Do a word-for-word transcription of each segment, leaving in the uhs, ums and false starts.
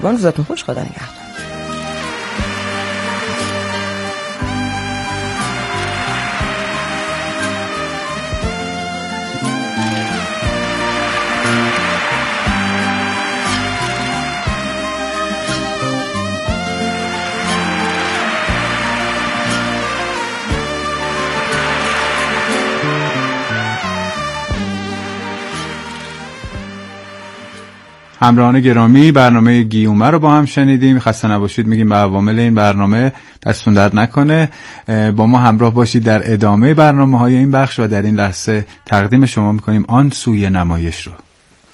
روزتون خوش، خدا نگهدار. همراهان گرامی، برنامه گیومه رو با هم شنیدیم. خسته نباشید میگیم به عوامل این برنامه، دستتون درد نکنه. با ما همراه باشید در ادامه برنامه‌های این بخش و در این لحظه تقدیم شما میکنیم آن سوی نمایش رو.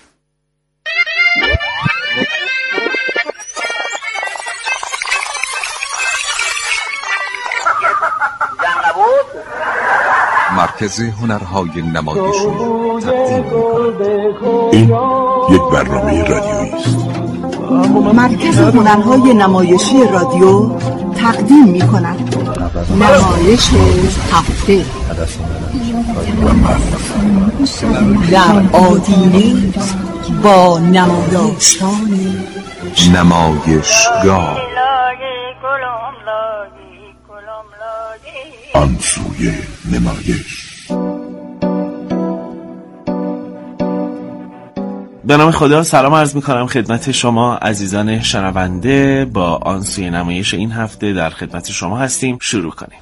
مرکز هنرهای نمایشی تقدیم می‌کند. این یک برنامه رادیویی است. مرکز هنرهای نمایشی رادیو تقدیم می‌کند. نمایش هفته در آدینه با نمایشان نمایشگاه آن سوی نمایش. به نام خدا سلام عرض می‌کنم خدمت شما عزیزان شنونده. با آن سوی نمایش این هفته در خدمت شما هستیم. شروع کنیم.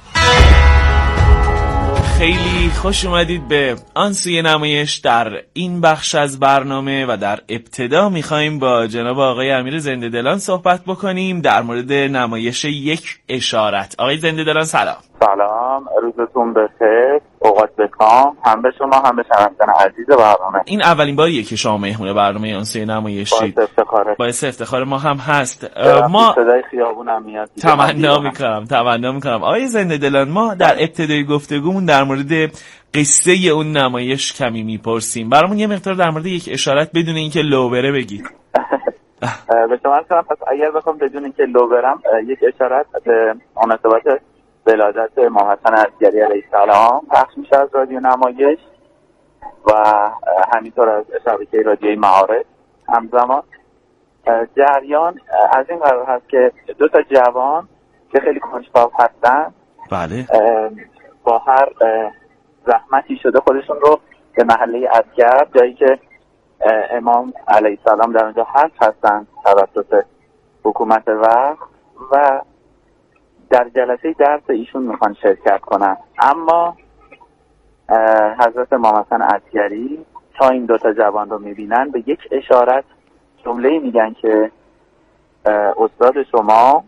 خیلی خوش اومدید به آن سوی نمایش. در این بخش از برنامه و در ابتدا میخوایم با جناب آقای امیر زنده دلان صحبت بکنیم در مورد نمایش یک اشارت. آقای زنده دلان سلام. سلام، روزتون بخیر، اوقات بکام، هم به شما هم به شنوندگان عزیز برنامه. این اولین باریه که شما مهمون برنامه آن سوی نمایشید. باعث افتخاره. باعث افتخار ما هم هست. ما صدای خیابونم میاد. تمنا میکنم تمنا میکنم آقای زنده دلان، ما در ابتدای گفتگومون در مورد قصه اون نمایش کمی میپرسیم. برامون یه مقدار در مورد یک اشارت بدون اینکه لو بره بگید. به شما کنم پس اگر بخوام بدون اینکه لو برم یک اشارت به مناسبت ولادت امام حسن عسکری علیه السلام پخش میشه از رادیو نمایش و همینطور از شبکه رادیوی معارف همزمان. جریان از این قرار هست که دو تا جوان که خیلی کنجکاو هستن، بله، با هر زحمتی شده خودشون رو به محله عسکر، جایی که امام علیه السلام در اونجا هست هستن توسط حکومت وقت، و در جلسه درس ایشون میخوان شرکت کنن. اما حضرت امام حسن عسکری تا این دوتا جوان رو میبینن به یک اشارت جمله‌ای میگن که استاد شما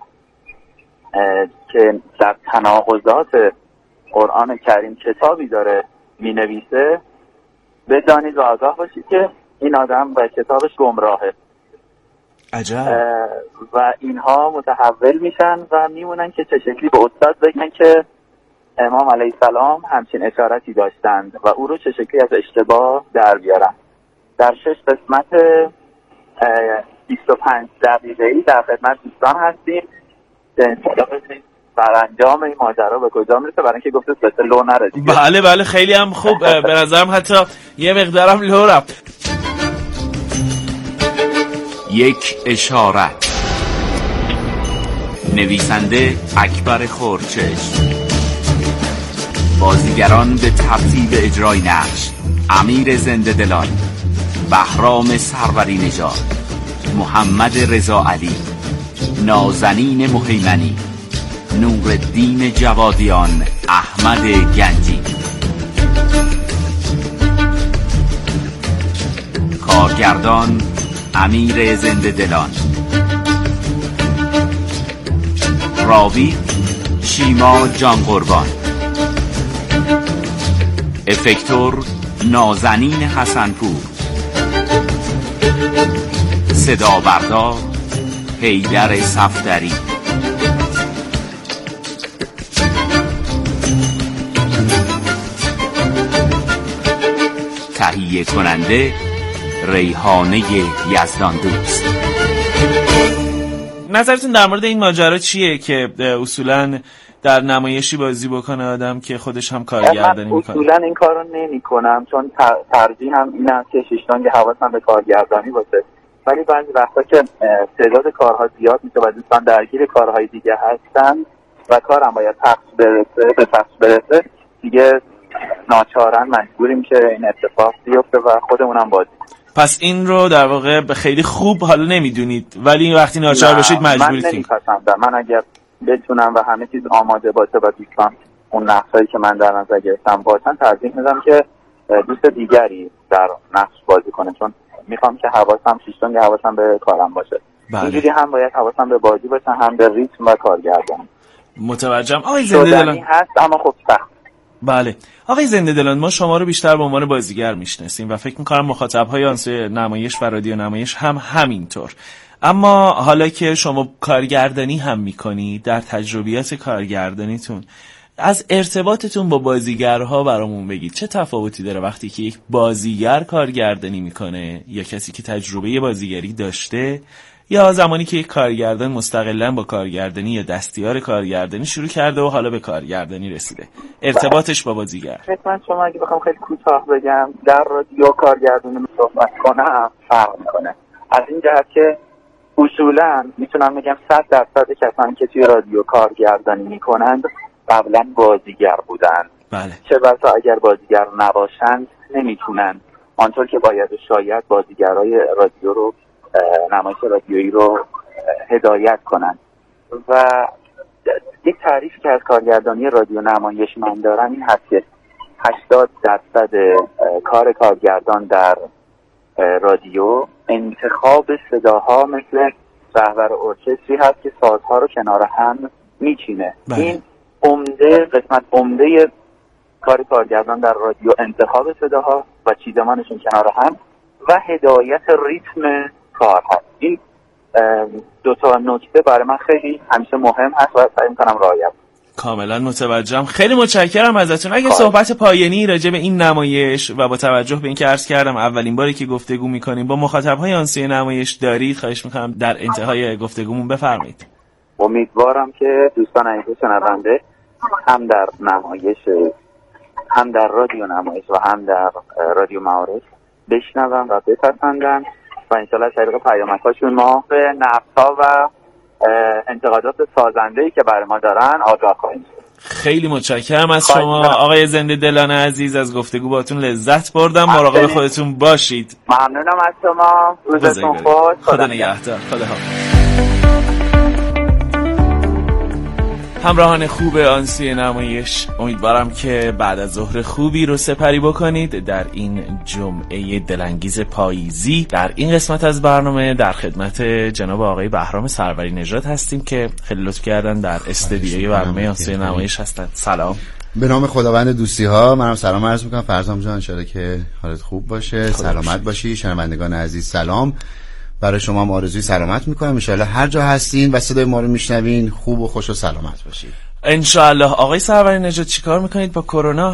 که در تناقضات قرآن کریم کتابی داره مینویسه، بدانید و آگاه باشید که این آدم و کتابش گمراهه. عجب. و اینها متحول میشن و میمونن که چه شکلی به استاد بگن که امام علیه السلام همچین اشارتی داشتند و او رو چه شکلی از اشتباه در بیارن. در شش قسمت بیست و پنج دقیقه‌ای در خدمت دوستان هستیم که انشاءالله ببینید سرانجام این ماجرا به کجا میرسه، برای اینکه گفته سه لو نره دیگه. بله بله خیلی هم خوب. به نظرم حتی یه مقدارم لو رفت. یک اشارت. نویسنده اکبر خورچشم. بازیگران به ترتیب اجرای نقش: امیر زنده دلان، بهرام سروری نژاد، محمد رضا علی، نازنین مهیمنی، نورالدین جوادیان، احمد گنجی. کارگردان امیر زنده دلان. راوی شیما جان قربان. افکتور نازنین حسنپور. صدا بردار حیدر صفدری. تهیه کننده ریحانه یزدان دوست. نظرتون در مورد این ماجرا چیه که اصولاً در نمایشی بازی بکنه آدم که خودش هم کارگردانی میکنه؟ اصولاً این کارو نمی کنم، چون ترجیح هم این است که شیشتانگ حواسم به کارگردانی باشه ولی بعضی وقتا که تعداد کارها زیاد میشه و دوستان درگیر کارهای دیگه هستن و کارم باید پخش برسه به پخش برسه دیگه ناچارن مجبوریم که این اتفاق بیفته و خودمونم بازی. پس این رو در واقع خیلی خوب حالا نمیدونید، ولی وقتی ناچار بشید مجبورید. من نمیپسندم. من اگر بتونم و همه چیز آماده باشه و دوستان اون نقشایی که من در نظر گرفتم باشن، ترجیح میدم که دوست دیگری در نقش بازی کنه، چون میخوام که حواسم شیشتون که حواسم به کارم باشه. بله. اینجوری هم باید حواسم به بازی باشه، هم به ریتم و کارگردانی. متوجهم. آقای زنده دلان هست اما خب سخت. بله آقای زنده دلان، ما شما رو بیشتر به عنوان بازیگر میشناسیم و فکر میکنم مخاطب‌های آنسه نمایش و رادیو نمایش هم همینطور. اما حالا که شما کارگردانی هم میکنی، در تجربیات کارگردانیتون از ارتباطتون با بازیگرها برامون بگید. چه تفاوتی داره وقتی که یک بازیگر کارگردانی میکنه یا کسی که تجربه بازیگری داشته، یا زمانی که یک کارگردان مستقلاً با کارگردانی یا دستیار کارگردانی شروع کرده و حالا به کارگردانی رسیده؟ ارتباطش با بازیگر. من شما اگه بخوام خیلی کوتاه بگم، در رادیو کارگردانی صحبت کنم فرق میکنه، از این جهت که اصولاً میتونم بگم صد درصد کسانی که توی رادیو کارگردانی میکنند قبلا بازیگر بودن. بله. چه بسا اگر بازیگر نباشند نمیتونن آنطور که باید و شاید بازیگرای رادیو رو، نمایش رادیویی رو هدایت کنن. و یک تعریفی که از کارگردانی رادیو نمایش من دارم این هست که هشتاد درصد کار کارگردان در رادیو انتخاب صداها مثل رهبر ارکستری هست که سازها رو کنار هم میچینه. این عمده قسمت عمده کار کارگردان در رادیو انتخاب صداها و چیدمانشون کنار هم و هدایت ریتم کار هست. این دو تا نکته برای من خیلی همیشه مهم هست و سعی می‌کنم رعایت. کاملا متوجهم. خیلی متشکرم ازتون. اگه صحبت پایانی راجع به این نمایش و با توجه به اینکه عرض کردم اولین باری که گفتگو می‌کنیم با مخاطب‌های آنسه نمایش دارید، خواهش می‌کنم در انتهای گفتگومون بفرمایید. امیدوارم که دوستان عزیز شنونده هم در نمایش، هم در رادیو نمایش و هم در رادیو معارف بشنون و بپسندن و انشالله طریق پیامک‌هاشون ما به نقدها و انتقادات سازنده‌ای که برای ما دارن آگاه خواهیم شد. خیلی متشکرم از شما آقای زنده دلان عزیز، از گفتگو باهاتون لذت بردم. مراقب خودتون باشید. ممنونم از شما. روزتون خوش. خدا نگهدار. خدا حافظ. همراهان خوب آنسی نمایش، امیدوارم که بعد از ظهر خوبی رو سپری بکنید در این جمعه دلانگیز پاییزی. در این قسمت از برنامه در خدمت جناب آقای بهرام سروری نژاد هستیم که خیلی لطف کردن در استدیوی برنامه آنسی نمایش هستند. سلام. به نام خداوند دوستی ها منم سلام عرض میکنم. فرزام جان انشالله که حالت خوب باشه، سلامت باشی. شنوندگان عزیز سلام، برای شما هم آرزوی سلامت میکنم. انشالله هر جا هستین و صدای ما رو میشنوین خوب و خوش و سلامت باشید انشالله. آقای سروری نژاد چیکار میکنید با کرونا؟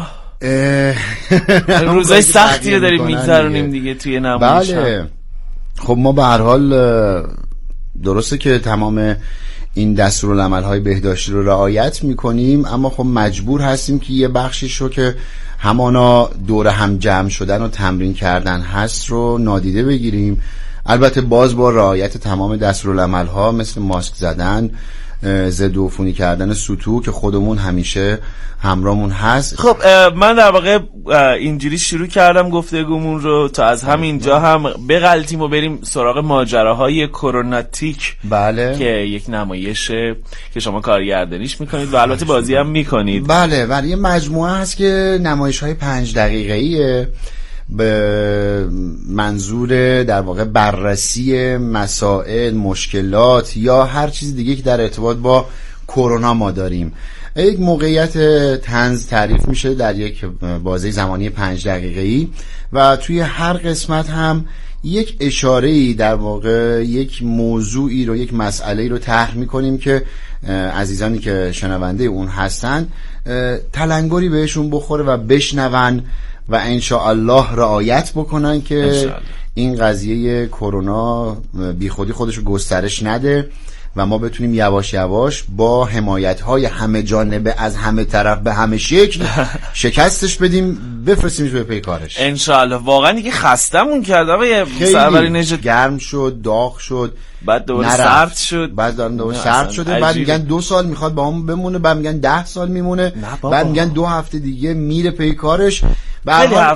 روزای سختی رو داریم میگذرونیم دیگه توی نمایش. بله خب ما به هر حال درسته که تمام این دستورالعمل‌های بهداشتی رو رعایت میکنیم، اما خب مجبور هستیم که یه بخشیش رو که همانا دور هم جمع شدن و تمرین کردن هست رو نادیده بگیریم. البته باز با رعایت تمام دستورالعمل‌ها مثل ماسک زدن، ضد عفونی کردن سوتو که خودمون همیشه همراهمون هست. خب من در واقع اینجوری شروع کردم گفتگومون رو تا از همینجا هم بغلطیم و بریم سراغ ماجراهای کروناتیک. بله. که یک نمایش که شما کارگردانیش میکنید و البته بازی هم میکنید. بله ولی یه مجموعه هست که نمایش‌های پنج دقیقه‌ایه به منظور در واقع بررسی مسائل، مشکلات یا هر چیز دیگه که در ارتباط با کرونا ما داریم. یک موقعیت طنز تعریف میشه در یک بازه زمانی پنج دقیقه‌ای و توی هر قسمت هم یک اشاره‌ای در واقع یک موضوعی رو، یک مسئله‌ای رو طرح می‌کنیم که عزیزانی که شنونده اون هستن تلنگری بهشون بخوره و بشنون و انشاءالله رعایت بکنن که این قضیه کرونا بی خودی خودشو گسترش نده و ما بتونیم یواش یواش با حمایت‌های همه جانبه از همه طرف به همه شکل شکستش بدیم، بفرستیمش به پی کارش انشالله. واقعا دیگه خستمون کرد آقای سروری نژاد. گرم شد، داغ شد، بعد دوباره سرد شد، بعد دوباره سرد شده، بعد میگن دو سال میخواد با همون بمونه، بعد میگن ده سال میمونه، بعد میگن دو هفته دیگه میره پی کارش. به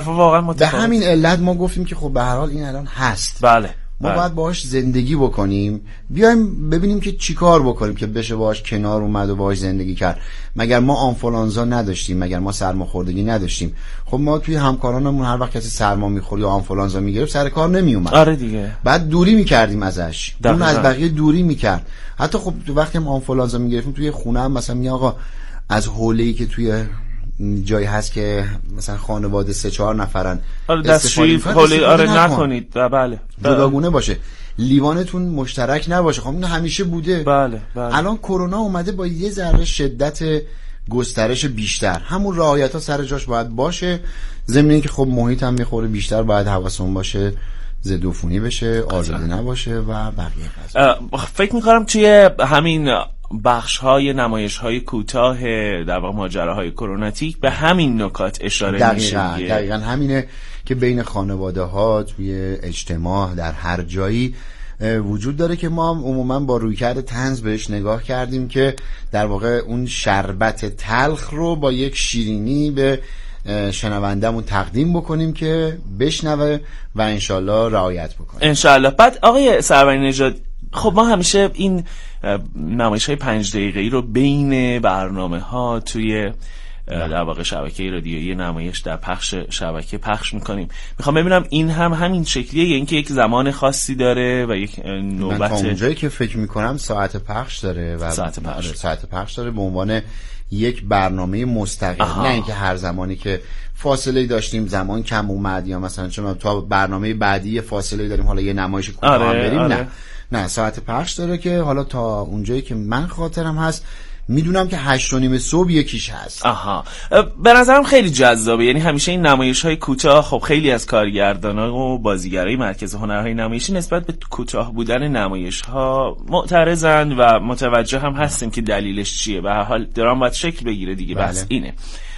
همین علت ما گفتیم که خب به هر حال این الان هست، بله ما بله. باید باهاش زندگی بکنیم، بیایم ببینیم که چی کار بکنیم که بشه باهاش کنار اومد و باهاش زندگی کرد. مگر ما آنفولانزا نداشتیم؟ مگر ما سرماخوردگی نداشتیم؟ خب ما توی همکارانمون هر وقت کسی سرما میخورد یا آنفولانزا میگرفت سر کار نمیومد. آره دیگه. بعد دوری میکردیم ازش، اون از بقیه دوری میکرد. حتی خب تو وقتی هم آنفولانزا میگرفتیم توی خونه هم مثلا میگه آقا از حوله‌ای که توی جایی هست که مثلا خانواده سه چهار نفرن، آره دستشویی حوله آره نکنید، بله جداگونه باشه، لیوانتون مشترک نباشه. خب این همیشه بوده. بله بله. الان کرونا اومده با یه ذره شدت گسترش بیشتر، همون رعایت ها سر جاش باید باشه، ضمن اینکه خب محیط هم میخوره بیشتر، باید حواسمون باشه ضد عفونی بشه، آلوده نباشه و بقیه قضا. فکر می‌کنم توی همین بخش های نمایش های کوتاه در واقع ماجراهای کروناتیک به همین نکات اشاره دقیقاً میشه. دقیقاً همینه که بین خانواده ها توی اجتماع در هر جایی وجود داره که ما عموما با رویکرد طنز بهش نگاه کردیم که در واقع اون شربت تلخ رو با یک شیرینی به شنوندمون تقدیم بکنیم که بشنوه و انشالله رعایت بکنه انشالله. بعد آقای سروری نژاد، خب ما همیشه این نمایش های پنج دقیقه‌ای رو بین برنامه ها توی در واقع شبکه رادیویی نمایش در پخش شبکه پخش میکنیم. میخوام ببینم این هم همین شکلیه یا اینکه یک زمان خاصی داره و یک نوبت؟ من تا اونجایی که فکر میکنم ساعت پخش داره و ساعت پخش ساعت پخش داره به عنوان یک برنامه مستقل. آها. نه اینکه هر زمانی که فاصله داشتیم زمان کم اومد یا مثلا چون تا برنامه بعدی فاصله داریم حالا یه نمایش کوتاه آره، هم بریم. آره. نه نه ساعت پخش داره که حالا تا اونجایی که من خاطرم هست میدونم که هشت و نیم صبح یکیش هست. آها، به نظرم خیلی جذابه. یعنی همیشه این نمایش های کوتاه، خب خیلی از کارگردانان و بازیگرای مرکز هنرهای نمایشی نسبت به کوتاه بودن نمایش ها معترضن و متوجه هم هستیم که دلیلش چیه. به هر حال درام باید شکل بگیره دیگه. بله. بس اینه.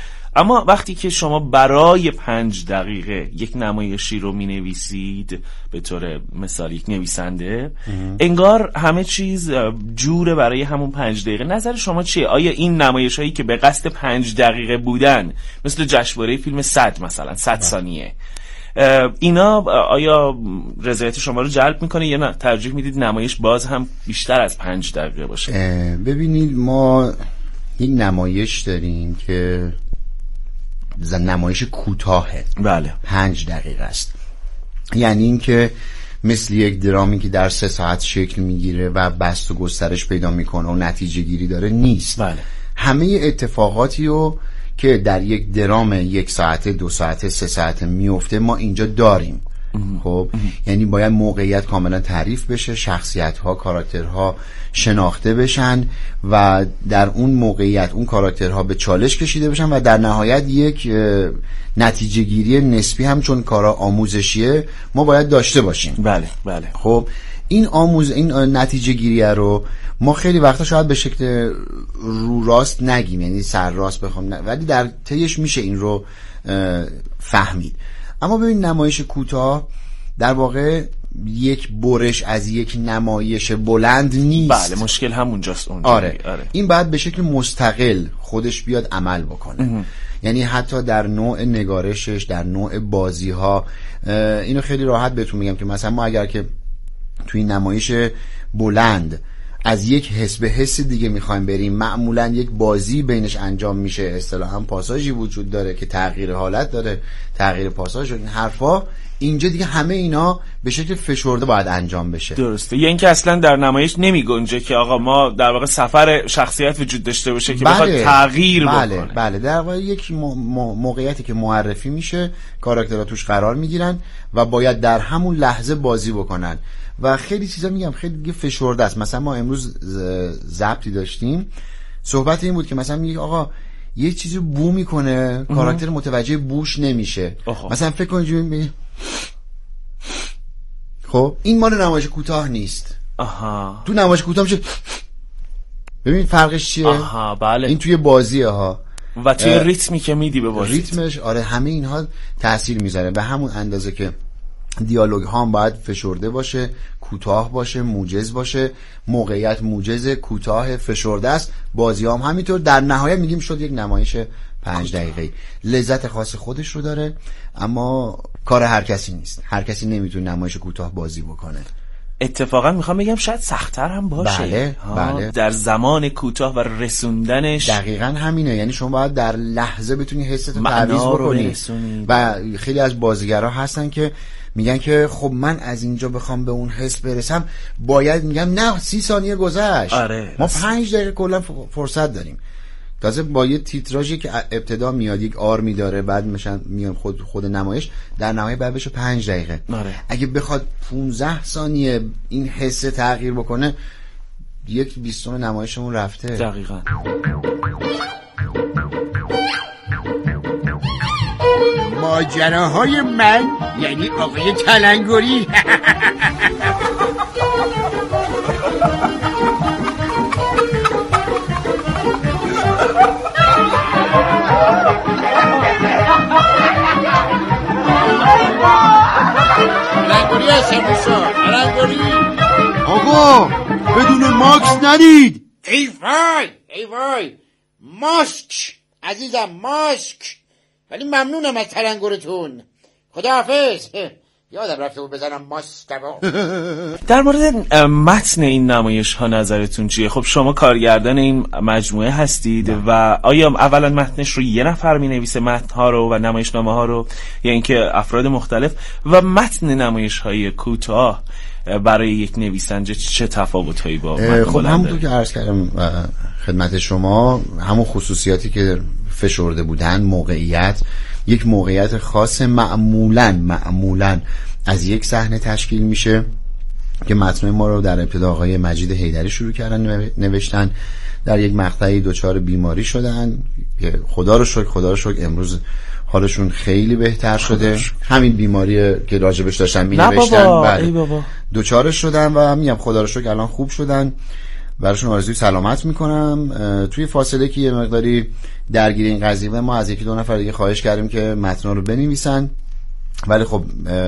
اما وقتی که شما برای پنج دقیقه یک نمایشی رو می نویسید به طور مثال یک نویسنده، انگار همه چیز جوره برای همون پنج دقیقه. نظر شما چیه؟ آیا این نمایش هایی که به قصد پنج دقیقه بودن مثل جشنواره فیلم صد مثلا صد ثانیه، اینا آیا رضایت شما رو جلب میکنه یا نه ترجیح میدید نمایش باز هم بیشتر از پنج دقیقه باشه؟ ببینید ما یک نمایش داریم که نمایش کوتاهه. بله. پنج دقیقه است. یعنی این که مثل یک درامی که در سه ساعت شکل میگیره و بست و گسترش پیدا میکنه و نتیجه گیری داره نیست. بله. همه اتفاقاتی رو که در یک درام یک ساعته دو ساعته سه ساعته میفته ما اینجا داریم. خب یعنی باید موقعیت کاملا تعریف بشه، شخصیت ها کاراکترها شناخته بشن و در اون موقعیت اون کاراکترها به چالش کشیده بشن و در نهایت یک نتیجه گیری نسبی هم چون کارا آموزشیه ما باید داشته باشیم. بله بله. خب این آموز این نتیجه گیری رو ما خیلی وقتا شاید به شکل رو راست نگیم، یعنی سر راست بخوام، ولی در طیش میشه این رو فهمید. اما ببین نمایش کوتاه در واقع یک برش از یک نمایش بلند نیست. بله مشکل همونجاست اونجا. آره. آره این باید به شکل مستقل خودش بیاد عمل بکنه. اه. یعنی حتی در نوع نگارشش، در نوع بازی ها، اینو خیلی راحت بهتون میگم که مثلا ما اگر که توی نمایش بلند از یک حس به حس دیگه میخوایم بریم، معمولا یک بازی بینش انجام میشه، اصطلاحاً پاساژی وجود داره که تغییر حالت داره، تغییر پاساژ و این حرفا، اینجا دیگه همه اینا به شکل فشرده باید انجام بشه. درسته. یعنی که اصلا در نمایش نمیگنجه که آقا ما در واقع سفر شخصیت وجود داشته باشه که بله. بخواد تغییر بله. بکنه. بله در واقع یک موقعیتی که معرفی میشه، کاراکترها توش قرار میگیرن و باید در همون لحظه بازی بکنن و خیلی چیزا میگم خیلی دیگه فشرده است. مثلا ما امروز ضبطی داشتیم، صحبت این بود که مثلا میگه آقا یه چیزی بو میکنه، کاراکتر متوجه بوش نمیشه. آخه. مثلا فکر کنید می... خب این مال نمایش کوتاه نیست. آها. تو نمایش کوتاه میشه. ببین فرقش چیه؟ آها بله. این توی بازیه ها و توی ریتمی که میدی به بازی، ریتمش آره همه اینها تاثیر میذاره. به همون اندازه که دیالوگ ها هم باید فشرده باشه، کوتاه باشه، موجز باشه. موقعیت موجز، کوتاه، فشرده است. بازی هم همینطور. در نهایت میگیم شد یک نمایش پنج دقیقه‌ای. لذت خاص خودش رو داره، اما کار هر کسی نیست. هر کسی نمیتونه نمایش کوتاه بازی بکنه. اتفاقا میخوام بگم شاید سخت‌تر هم باشه. بله بله. در زمان کوتاه و رسوندنش دقیقاً همینه. یعنی شما باید در لحظه بتونی حستو تعویض بکنی. و خیلی از بازیگرا هستن که میگن که خب من از اینجا بخوام به اون حس برسم باید، میگم نه سی ثانیه گذشت. آره ما پنج دقیقه کلا فرصت داریم. تازه با یه تیتراژی که ابتدا میاد یک آرمی داره، بعد میشن میان خود خود نمایش، در نهایت بعد بشه پنج دقیقه. آره. اگه بخواد پانزده ثانیه این حس تغییر بکنه، یک بیستم نمایشمون رفته. دقیقاً. ماجراهای من یعنی آقای تلنگری. تلنگری هستم بسا تلنگری. آقا بدون ماکس نرید. ای وای ای وای، ماسک عزیزم، ماسک. ولی ممنونم از تلنگرتون. خداحافظ. یادم رفته بود بزنم ماستبا. در مورد متن این نمایش ها نظرتون چیه؟ خب شما کارگردان این مجموعه هستید و آیا اولا متنش رو یه نفر می نویسه متن ها رو و نمایشنامه ها رو، یا اینکه افراد مختلف؟ و متن نمایش های کوتاه برای یک نویسنده چه تفاوت هایی با متن خب همونطور که عرض کردم خدمت شما، همون خصوصیاتی که فشرده بودن، موقعیت، یک موقعیت خاص معمولاً معمولاً از یک صحنه تشکیل میشه که متن ما رو در ابتدا آقای مجید حیدری شروع کردن نوشتن. در یک مقطعی دچار بیماری شدن، خدا رو شکر خدا رو شکر امروز حالشون خیلی بهتر شده. همین بیماری که راجبش داشتن می نوشتن بله دچارش شدن و میگم خدا رو شکر الان خوب شدن. براشون آرزوی سلامت میکنم. توی فاصله که یه مقداری درگیر این قضیه ما از یکی دو نفر دیگه خواهش کردیم که متن رو بنویسن، ولی خب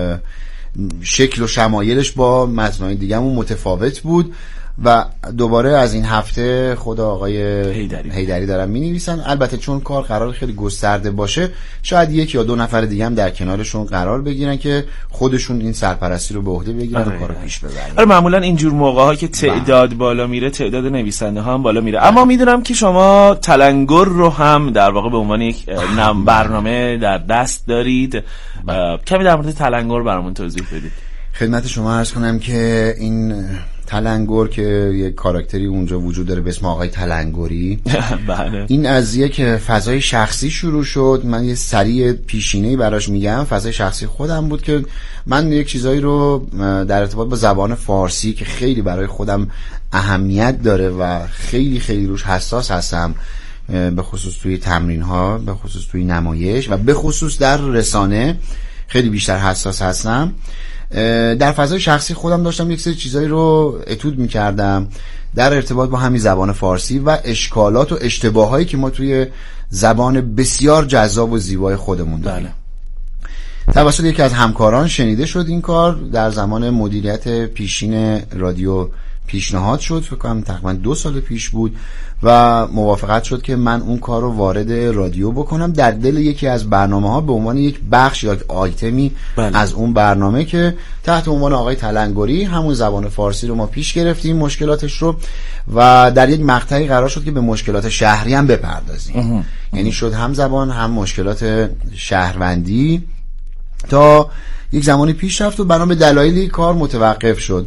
شکل و شمایلش با متن‌های دیگه‌مون متفاوت بود و دوباره از این هفته خود آقای حیدری, حیدری دارن می‌نویسن. البته چون کار قرار خیلی گسترده باشه، شاید یک یا دو نفر دیگه هم در کنارشون قرار بگیرن که خودشون این سرپرستی رو به عهده بگیرن و کارو پیش ببرن. آره معمولا اینجور موقع‌ها که تعداد بالا میره، تعداد نویسنده ها هم بالا میره. اما میدونم که شما تلنگر رو هم در واقع به عنوان یک برنامه در دست دارید. کمی در مورد تلنگر برامون توضیح بدید. خدمت شما عرض کنم که این تلنگر که یک کاراکتری اونجا وجود داره به اسم آقای تلنگری بله. این از یک فضای شخصی شروع شد. من یه سریع پیشینه‌ای براش میگم. فضای شخصی خودم بود که من یک چیزایی رو در ارتباط با زبان فارسی که خیلی برای خودم اهمیت داره و خیلی خیلی روش حساس هستم، به خصوص توی تمرین ها، به خصوص توی نمایش و به خصوص در رسانه خیلی بیشتر حساس هستم. در فضای شخصی خودم داشتم یک سری چیزایی رو اتود می‌کردم در ارتباط با همین زبان فارسی و اشکالات و اشتباهایی که ما توی زبان بسیار جذاب و زیبای خودمون داریم. بله. توسط یکی از همکاران شنیده شد این کار، در زمان مدیریت پیشین رادیو پیشنهاد شد، فکر کنم تقریبا دو سال پیش بود و موافقت شد که من اون کار رو وارد رادیو بکنم در دل یکی از برنامه ها به عنوان یک بخش یا آیتمی بله. از اون برنامه که تحت عنوان آقای تلنگری همون زبان فارسی رو ما پیش گرفتیم مشکلاتش رو و در یک مقطعی قرار شد که به مشکلات شهری هم بپردازیم. یعنی شد هم زبان هم مشکلات شهروندی تا یک زمانی پیش رفت و بنا به دلایلی کار متوقف شد.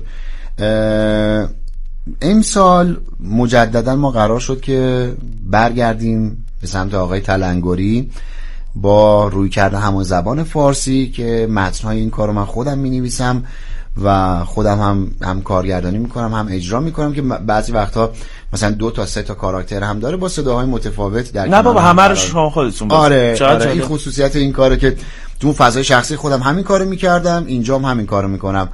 امسال مجددا ما قرار شد که برگردیم به سمت آقای تلنگری با روی کرده همون زبان فارسی که متن‌های این کارو من خودم می‌نویسم و خودم هم هم کارگردانی میکنم هم اجرا میکنم که بعضی وقتا مثلا دو تا سه تا کاراکتر هم داره با صداهای متفاوت در نه بابا همه رو شما خودتون آره, آره این خصوصیت این کاره که تو فضای شخصی خودم همین کارو میکردم، اینجام همین کارو میکنم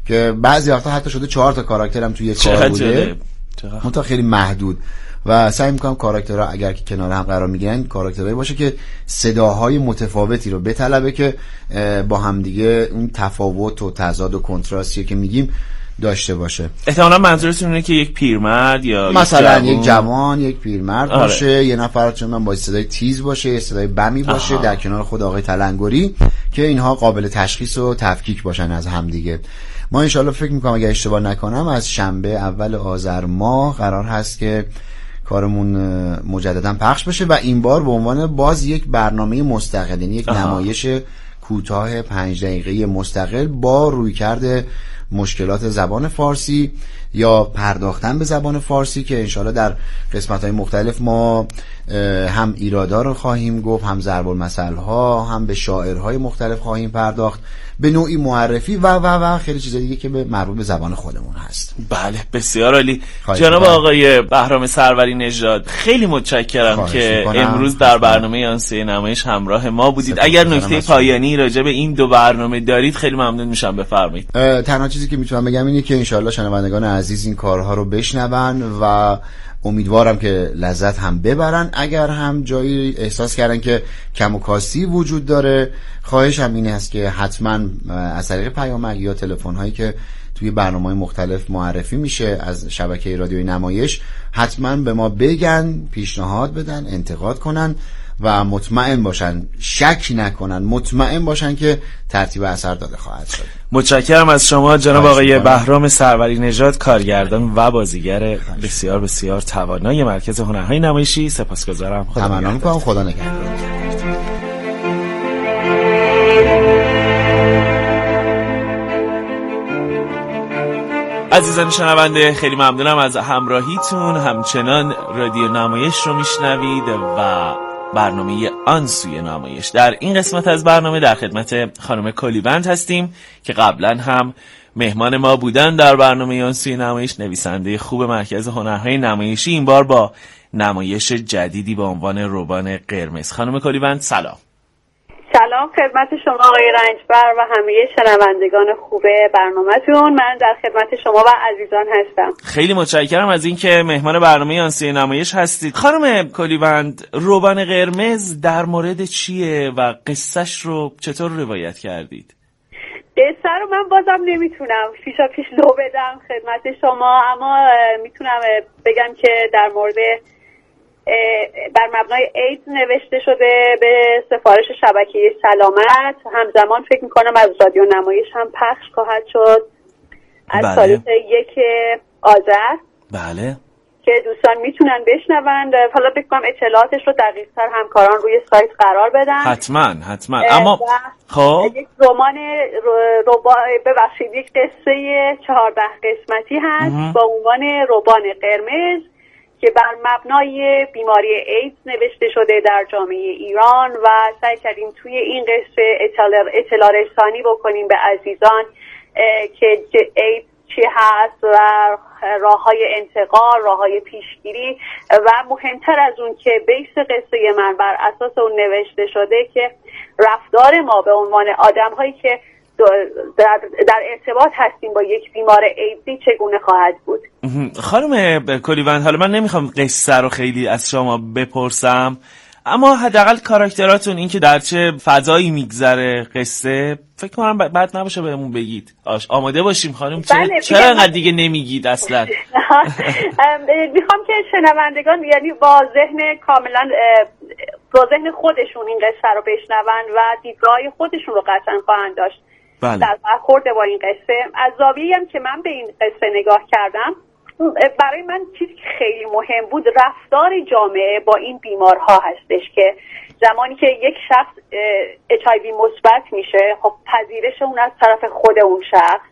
که بعضی وقتا حتی شده چهار تا کاراکترم توی یک کار بوده، منتها خیلی محدود و سعی میکنم کاراکترها اگر که کنار هم قرار میگیرن کاراکترهایی باشه که صداهای متفاوتی رو بطلبه که با همدیگه اون تفاوت و تضاد و کنتراستی که میگیم داشته باشه. احتمالاً منظورتون اینه که یک پیرمرد یا مثلا یک جوان، یک پیرمرد آره. باشه، یه نفر چون من با صدای تیز باشه، یه صدای بمی باشه آها. در کنار خود آقای تلنگری که اینها قابل تشخیص و تفکیک باشن از همدیگه. ما انشالله فکر میکنم اگه اشتباه نکنم از شنبه اول آذر ماه قرار هست که کارمون مجددا پخش بشه و این بار به عنوان باز یک برنامه مستقل، یعنی یک آها. نمایش کوتاه پنج دقیقه‌ای مستقل با رویکرد مشکلات زبان فارسی یا پرداختن به زبان فارسی که انشالله در قسمت‌های مختلف ما هم ایرادا رو خواهیم گفت، هم ضرب المثل ها، هم به شاعرهای مختلف خواهیم پرداخت، به نوعی معرفی و و و خیلی چیزا دیگه که به مربوط به زبان خودمون هست. بله بسیار عالی. جناب آقای بهرام سروری نژاد خیلی متشکرم که امروز در برنامه آنسه نمایش همراه ما بودید. اگر نکته پایانی راجع به این دو برنامه دارید خیلی ممنون میشم، بفرمایید. تنها چیزی که میتونم بگم اینه که انشالله شنوندگان عزیز این کارها رو بشنون و امیدوارم که لذت هم ببرن. اگر هم جایی احساس کردن که کم و کاستی وجود داره، خواهش هم این است که حتما از طریق پیامک یا تلفن هایی که توی برنامه‌های مختلف معرفی میشه از شبکه رادیوی نمایش حتما به ما بگن، پیشنهاد بدن، انتقاد کنن و مطمئن باشن، شک نکنن، مطمئن باشن که ترتیب اثر داده خواهد شد. متشکرم از شما جناب آقای بهرام سروری نژاد، کارگردان و بازیگر بسیار بسیار توانای مرکز هنرهای نمایشی. سپاسگزارم. خدا نگهدار. خدا نگهدار. عزیزان شنونده خیلی ممنونم از همراهیتون. همچنان رادیو نمایش رو میشنوید و برنامه آن سوی نمایش. در این قسمت از برنامه در خدمت خانم کلیوند هستیم که قبلا هم مهمان ما بودن در برنامه آن سوی نمایش، نویسنده خوب مرکز هنرهای نمایشی، این بار با نمایش جدیدی با عنوان روبان قرمز. خانم کلیوند سلام. سلام خدمت شما آقای رنجبر و همه شنوندگان خوب برنامه‌تون. من در خدمت شما و عزیزان هستم. خیلی متشکرم از اینکه مهمان برنامه آنسه نمایش هستید. خانم کلیوند، روبان قرمز در مورد چیه و قصهش رو چطور روایت کردید؟ قصه رو من بازم نمیتونم پیشا پیش لو بدم خدمت شما، اما میتونم بگم که در مورد بر مبنای ایدز نوشته شده به سفارش شبکه سلامت. همزمان فکر میکنم از رادیو نمایش هم پخش خواهد شد از بله. تاریخ یک آذر. بله. که دوستان میتونن بشنوند. حالا فکر کنم اطلاعاتش رو دقیق تر همکاران روی سایت قرار بدن. حتما حتما. اما خب یک رمان ربا ببخشید یک قصه چهارده قسمتی هست با عنوان روبان قرمز که بر مبنای بیماری ایدز نوشته شده در جامعه ایران و سعی کردیم توی این قصه اطلاع رسانی بکنیم به عزیزان که ایدز چی هست و راه‌های انتقال، راه‌های پیشگیری و مهمتر از اون که بیس قصه من بر اساس اون نوشته شده که رفتار ما به عنوان آدم‌هایی که در, در ارتباط هستیم با یک بیمار ایدزی چگونه خواهد بود. خانم کلیوند، حالا من نمیخوام قصه رو خیلی از شما بپرسم، اما حداقل کاراکتراتون، این که در چه فضایی میگذره قصه، فکر کنم بد نباشه بهمون بگید. آش آماده باشیم خانم. چرا چرا انقدر دیگه نمیگید اصلا؟ میخوام که شنوندگان یعنی با ذهن کاملا با ذهن خودشون این قصه رو بشنون و دیدگاه خودشون رو قطعا خواهند داشت بله. در برخورد با این قصه. از زاویه‌ای هم که من به این قصه نگاه کردم، برای من چیزی که خیلی مهم بود رفتار جامعه با این بیمارها هستش که زمانی که یک شخص اچ آی وی مثبت میشه، خب پذیرش اون از طرف خود اون شخص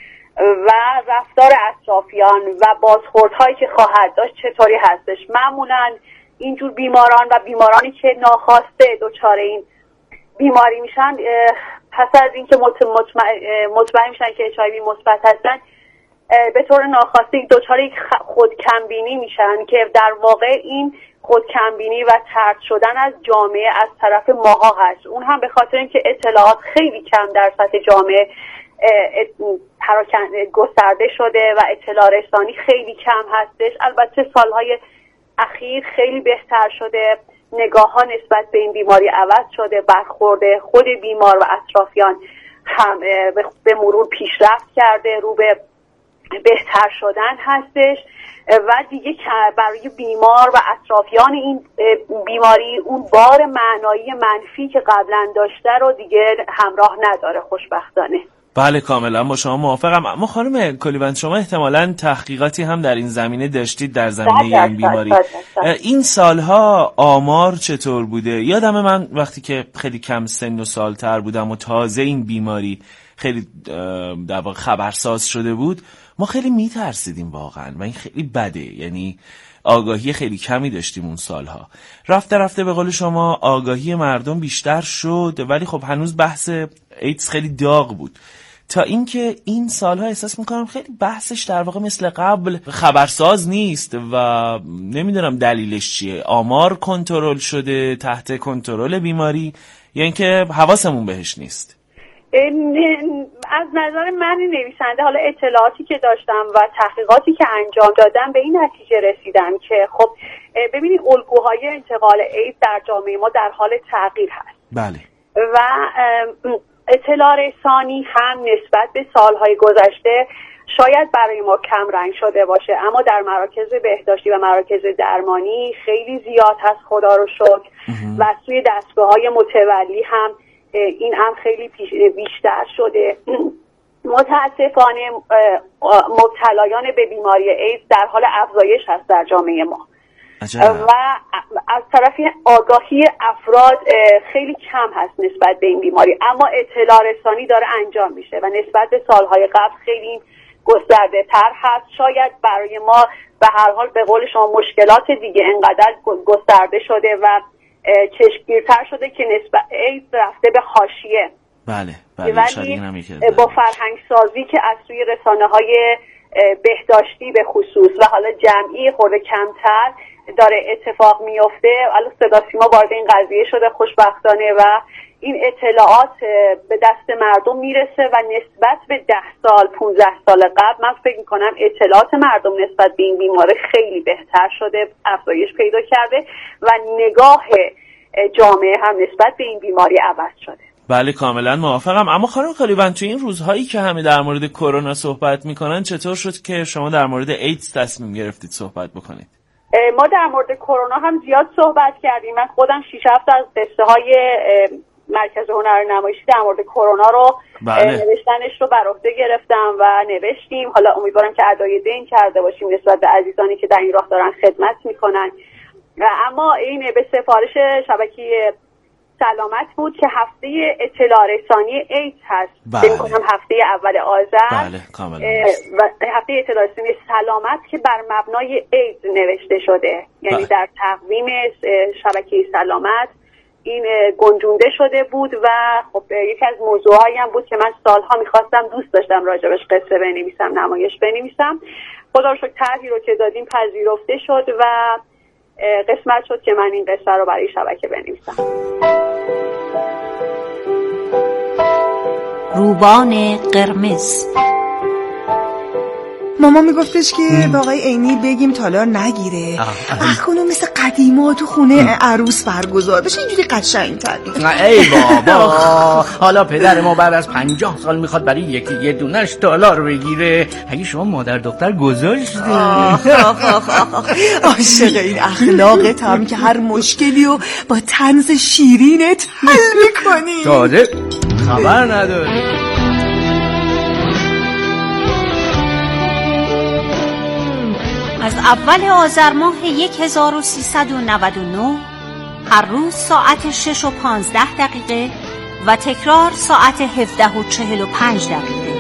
و رفتار اطرافیان و بازخوردهایی که خواهد داشت چطوری هستش. معمولا اینجور بیماران و بیمارانی که ناخواسته دچار این بیماری میشن، پس از اینکه مطمئن میشن که اچ آی وی مثبت هستن، به طور ناخواسته دچار یک خودکمبینی میشن که در واقع این خودکمبینی و طرد شدن از جامعه از طرف ماها هست. اون هم به خاطر اینکه اطلاعات خیلی کم در سطح جامعه پراکنده گسترده شده و اطلاع رسانی خیلی کم هستش. البته سالهای اخیر خیلی بهتر شده، نگاه ها نسبت به این بیماری عوض شده، برخورد خود بیمار و اطرافیان هم به مرور پیشرفت کرده، رو به بهتر شدن هستش و دیگه برای بیمار و اطرافیان این بیماری اون بار معنایی منفی که قبلا داشته رو دیگه همراه نداره خوشبختانه. بله کاملا با شما موافقم. اما خانم کلیوند شما احتمالاً تحقیقاتی هم در این زمینه داشتید، در زمینه این بیماری. این سالها آمار چطور بوده؟ یادم من وقتی که خیلی کم سن و سالتر بودم و تازه این بیماری خیلی در واقع خبرساز شده بود، ما خیلی میترسیدیم واقعا و این خیلی بده، یعنی آگاهی خیلی کمی داشتیم اون سالها. رفته رفته به قول شما آگاهی مردم بیشتر شد، ولی خب هنوز بحث ایدز خیلی داغ بود، تا اینکه این سالها احساس میکنم خیلی بحثش در واقع مثل قبل خبرساز نیست و نمیدونم دلیلش چیه. آمار کنترل شده، تحت کنترل بیماری، یا اینکه حواسمون بهش نیست؟ از نظر من نویسنده، حالا اطلاعاتی که داشتم و تحقیقاتی که انجام دادم به این نتیجه رسیدم که خب ببینید الگوهای انتقال ایدز در جامعه ما در حال تغییر هست. بله. و اطلاع رسانی هم نسبت به سالهای گذشته شاید برای ما کم رنگ شده باشه، اما در مراکز بهداشتی و مراکز درمانی خیلی زیاد هست خدا رو شکر و توی دستگاه‌های متولی هم این هم خیلی بیشتر شده. متاسفانه مبتلایان به بیماری ایدز در حال افزایش هست در جامعه ما عجب. و از طرف آگاهی افراد خیلی کم هست نسبت به این بیماری، اما اطلاع رسانی داره انجام میشه و نسبت به سالهای قبل خیلی گسترده تر هست. شاید برای ما به هر حال به قول شما مشکلات دیگه انقدر گسترده شده و چشمگیرتر شده که نسبت ایدز رفته به حاشیه. بله بله. ولی با فرهنگ سازی که از سوی رسانه های بهداشتی به خصوص و حالا جمعی خورده کمتر داره اتفاق میفته، الان صدا سیما وارد این قضیه شده خوشبختانه و این اطلاعات به دست مردم میرسه و نسبت به ده سال پونزده سال قبل من فکر میکنم اطلاعات مردم نسبت به این بیماری خیلی بهتر شده، افزایش پیدا کرده و نگاه جامعه هم نسبت به این بیماری عوض شده. بله کاملا موافقم. اما خانم کلیوند تو این روزهایی که همه در مورد کرونا صحبت میکنن چطور شد که شما در مورد ایدز تصمیم گرفتید صحبت بکنید؟ ما در مورد کرونا هم زیاد صحبت کردیم. من خودم شش هفته از قصه های مرکز هنر نمایشی در مورد کرونا رو بله. نوشتنش رو بر عهده گرفتم و نوشتیم. حالا امیدوارم که ادای دین کرده باشیم نسبت به عزیزانی که در این راه دارن خدمت میکنن. اما این به سفارش شبکه سلامت بود که هفته اطلاع رسانی ایدز هست. فکر می‌کنم هفته اول آذر. بله کاملا. و هفته اطلاع رسانی سلامت که بر مبنای ایدز نوشته شده، یعنی بله. در تقویم شبکه سلامت این گنجونده شده بود و خب یکی از موضوعایی هم بود که من سالها میخواستم، دوست داشتم راجبش قصه بنویسم، نمایش بنویسم. خدا رو شکر طرحی رو که دادیم پذیرفته شد و قسمت شد که من این قصه رو برای شبکه بنویسم. روبان قرمز. ماما میگفتش که با آقای عینی بگیم تالار نگیره، اخونو مثل قدیما تو خونه عروس برگزار بشه، اینجوری قشنگ‌تر. ای بابا، حالا پدر ما بعد از پنجاه سال میخواد برای یکی یه دونش تالار بگیره، اگه شما مادر دختر گذاشتی. عاشق این اخلاقت هم که هر مشکلی رو با طنز شیرینت حل میکنی. تازه خبر نداری. از اول آذر ماه هزار و سیصد و نود و نه هر روز ساعت شش و پانزده دقیقه و تکرار ساعت هفده و چهل و پنج دقیقه.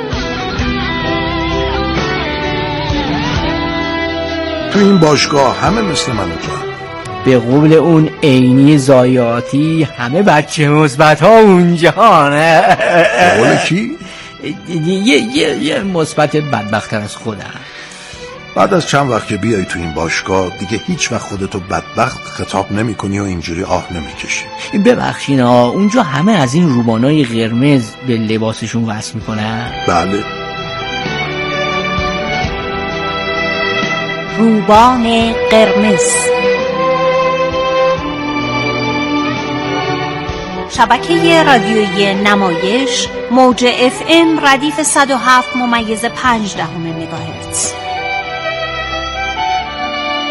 تو این باشگاه همه مثل من جان. به قول اون عینی زایاتی همه بچه مثبت ها اونجانه. قول کی؟ یه یه یه مثبت بدبخت‌تر از خودم. بعد از چند وقت که بیای تو این باشگاه دیگه هیچ وقت خودتو بدبخت خطاب نمی کنی و اینجوری آه نمی کشی. ببخشین ها، اونجا همه از این روبانای قرمز به لباسشون وصل میکنن؟ بله. روبان قرمز، شبکه رادیویی نمایش، موج اف ام ردیف صد و هفت ممیز پنج دهم مگاهرتز.